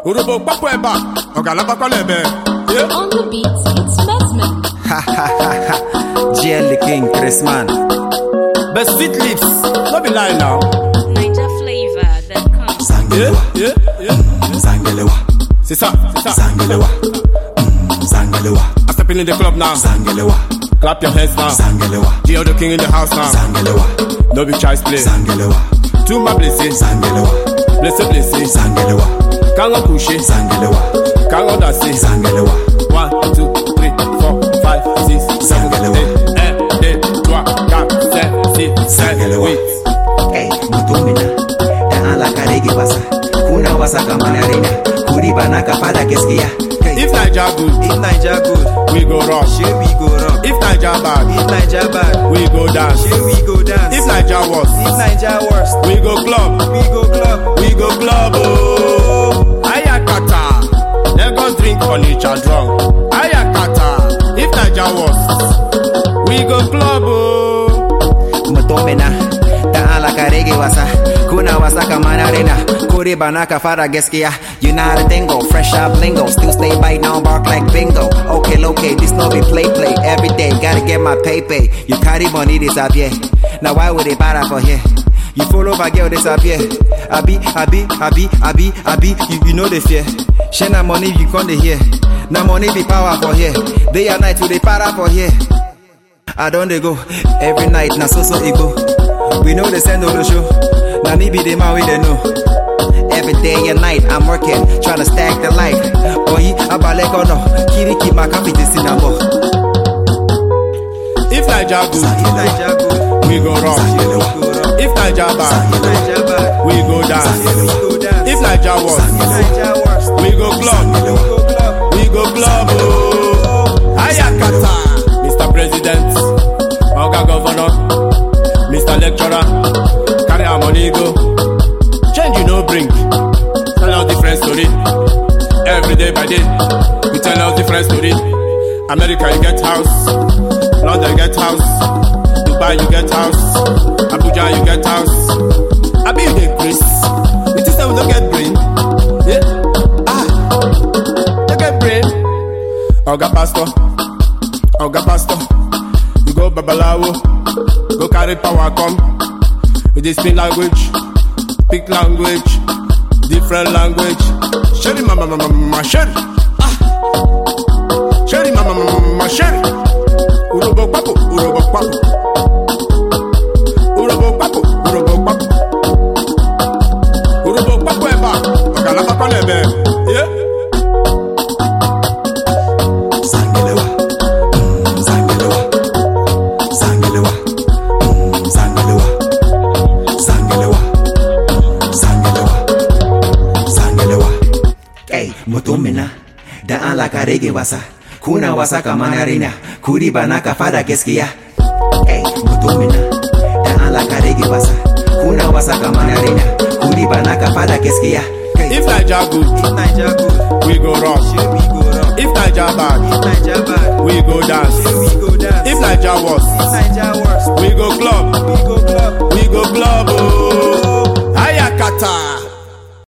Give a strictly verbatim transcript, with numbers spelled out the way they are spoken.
Urobo Papo Eba, Ogalaba Kolebe. Yeah. On the beats, it's Mesman. Ha ha ha ha. G L the King, Chris Man. Best sweet lips, no be lie now. Niger flavor that comes. Yeah, yeah, yeah. Zangelewa. C'est ça, c'est ça. Zangelewa. Mm, Zangelewa. I'm stepping in the club now. Zangelewa. Clap your hands now. Zangelewa. G L the King in the house now. Zangelewa. No be child's play. Zangelewa. To my blessing. Zangelewa. Blessed blessing. Zangelewa. Kango pushe. Zangelewa. Kango dance. Zangelewa. One, two, three, four, five, six, seven, eight, un, deux, trois, quatre, cinq, six, sept, huit. Hey, mutumina. Da ala karegi wasa. Kuna wasa kamana rena. Kuri banaka pada keskia. If Naija good, If Naija good, we go rock. shey we go rock. If Naija bad, If Naija bad, we go dance. shey we go dance. If Naija worse, If Naija worst, we go club. we go club. We go club. Oh, Ayakata. Let us drink on each other drunk. Ayakata. If Naija worse, we go club. Oh, Mutumina. Da ala karegi wasa. Kuna wasa kamana rena. Kuri banaka fara geskia. You know how to tingle, fresh out lingo. Still stay bite now, bark like bingo. Okay, okay, this no be play play. Every day, gotta get my pay pay. You carry money this up here. Now why would they para for here? You follow my girl this up here. Abi, abi, abi, abi, abi. You, you know the fear. Share na money you come to here. Now money be power for here. Day and night we they para for here. I don't they go every night. Na so so ego. We know they send all the show. Now me be the man we they know. Every day and night I'm working, trying to stack the life. Oh, he abalek or no, Kiriki Makafi this in a book. if Naija If good, Naija good, we go rock. shey we go rock. If Naija If bad, Naija bad, we go dance. we go dance. If Naija If worse, Naija worst, we go club. we go club. We go club. Oh, Ayakata. Mister President, Oga Governor, Mister Lecturer, carry our money go. Change you no bring. Tell us different story. Every day by day, we tell us different story. America you get house, London you get house, Dubai you get house, Abuja you get house. Abi you dey Chris? We just say we don't get brain. Yeah. Ah, don't get brain. Oga pastor, Oga pastor, you go babalawo, go carry power come. We dey speak language, speak language, different language. Sherry mama mama mama sherry, ah, sherry mama mama mama sherry. Urobo papo, urobo papo, urobo papo, urobo papo, urobo papo eba, ogalaba kolebe, yeah. Zangelewa. Mm, Zangelewa. Zangelewa. Mm, Zangelewa. Zangelewa. Zangelewa. Zangelewa. Hey, mutumina. Da ala karege wasa. Kuna wasa kamana rena. Kuri banaka fada keskia. Hey, mutumina. Da ala karege wasa. Kuna wasa kamana rena. Kuri banaka fada keskia. If Naija good, If Naija good, we go rock. shey we